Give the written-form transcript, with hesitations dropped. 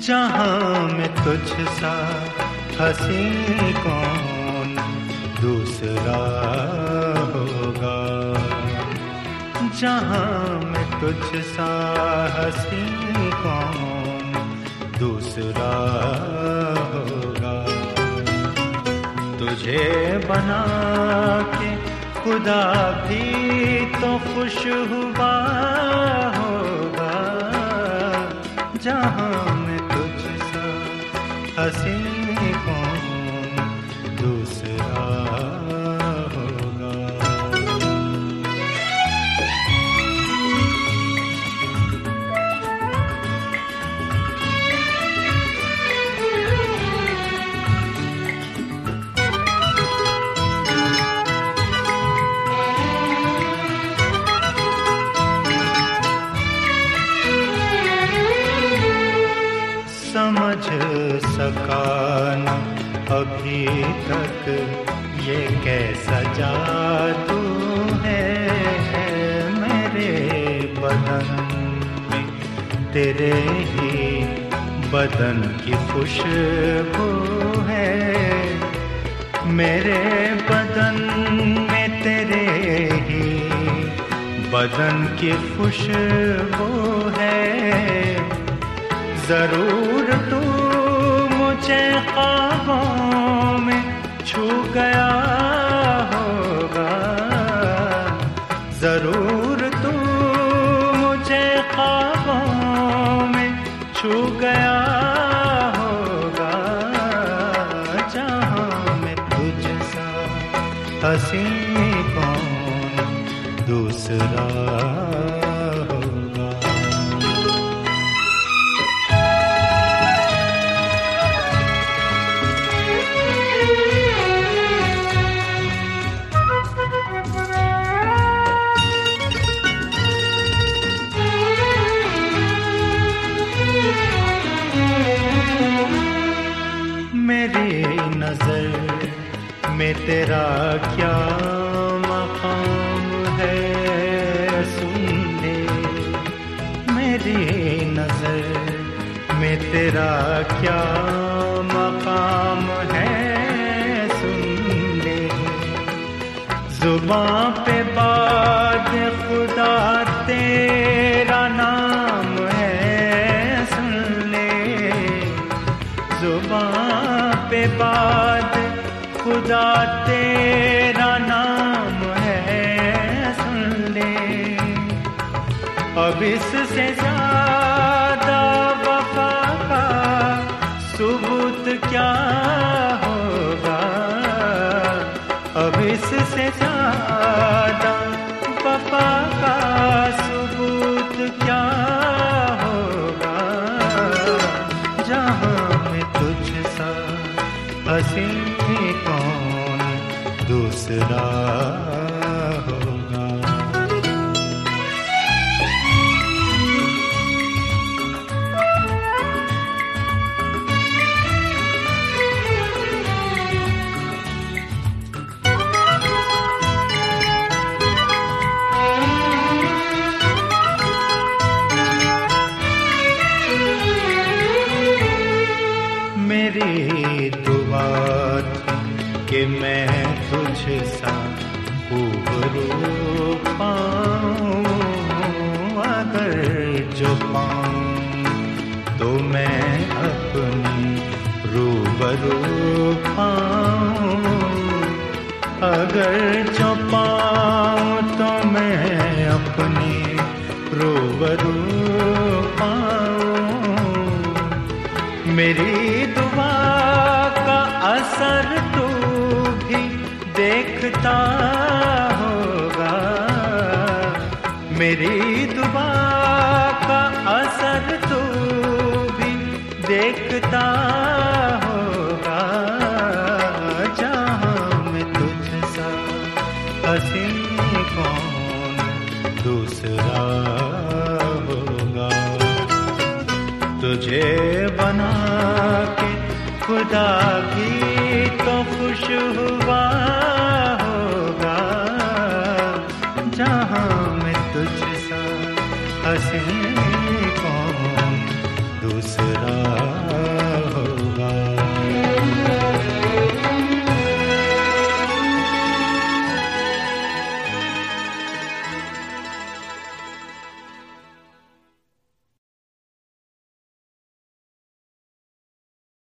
जहाँ में तुझ सा हंसी कौन दूसरा होगा, जहाँ में तुझ सा हंसी कौन दूसरा होगा। तुझे बना के खुदा भी तो खुश हुआ होगा, जहाँ में तुझ सा हंसी कौन दूसरा होगा। समझ सका न अभी तक ये कैसा जादू है, मेरे बदन में तेरे ही बदन की खुशबू है, मेरे बदन में तेरे ही बदन की खुशबू है। जरूर तू मुझे ख्वाबों में छू गया होगा, जरूर तू मुझे ख्वाबों में छू गया होगा, जहाँ में तुझ सा हंसी कौन दूसरा होगा। मेरी नजर में तेरा क्या मकाम है सुन ले, मेरी नजर में तेरा क्या मकाम है सुन ले। जुबां पे बात खुदा तेरा नाम है सुन ले, जुबां पे बात खुदा तेरा नाम है सुन ले। अब इससे ज्यादा वफा का सबूत क्या होगा, अब इससे ज्यादा वफा का सबूत क्या होगा, जहाँ में तुझ सा हंसी कौन दूसरा होगा। मेरी दुआ कि मैं तुझ सा रूबरू पाऊं, अगर जो पाऊं तो मैं अपनी रूबरू पाऊं, अगर जो पाऊं तो मैं अपनी रूबरू पाऊं। मेरी दुआ का असर तू भी देखता होगा, मेरी दुआ का असर तू भी देखता होगा, जहाँ में तुझ सा हंसी कौन दूसरा होगा। तुझे बना के खुदा भी तो खुश हुआ